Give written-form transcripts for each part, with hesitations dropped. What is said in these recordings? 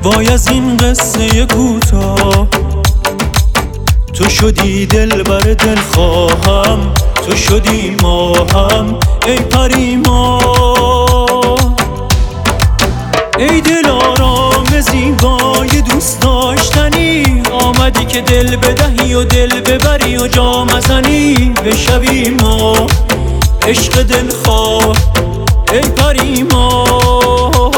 وای از این قصه کوتاه، تو شدی دل بر دل خواهم، تو شدی ماهم ای پری ماه. ای دل آرام زیبای دوست داشتنی، آمدی که دل بدهی و دل ببری و جا مزنی، بشوی ما عشق دلخواه ای پری ماه.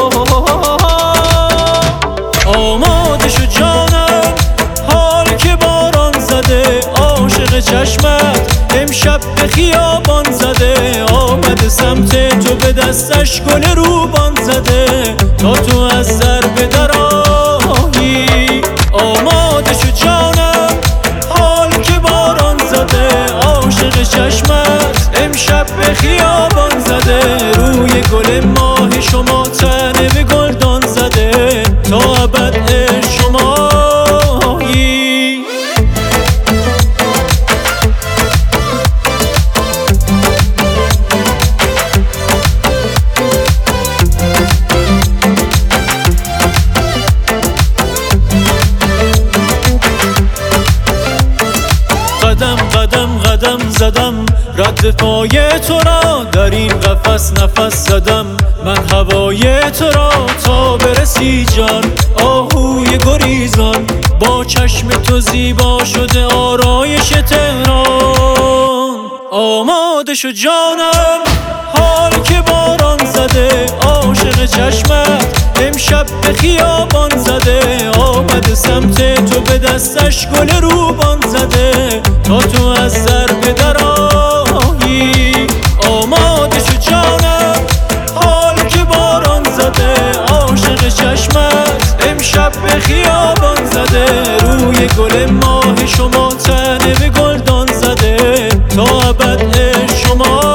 آماده شو جانم حال که باران زده، عاشق چشمت امشب به خیابان زده، آمده سمت تو به دستش گل روبان زده، تا تو از ضرب درآیی. آماده شو جانم حال که باران زده، عاشق چشمت امشب به خیابان زده، روی گل ماه شما تنه به گلدان زده، تا ابد شمایی. قدم قدم قدم زدم رد پای تو را، در این قفس نفس زدم من هوای تو را، تا برسی جان آهوی گریزان، با چشم تو زیبا شده آرایش تهران. آماده شو جانم حال که باران زده، عاشق چشمت امشب به خیابان زده، آمده سمت تو به دستش گل روبان زده، تا تو از ضرب درآیی. آماده شو جانم حال که باران زده، عاشق چشمت امشب به خیابان زده، روی گل ماه شما تنه به گلدان زده، تا ابد شما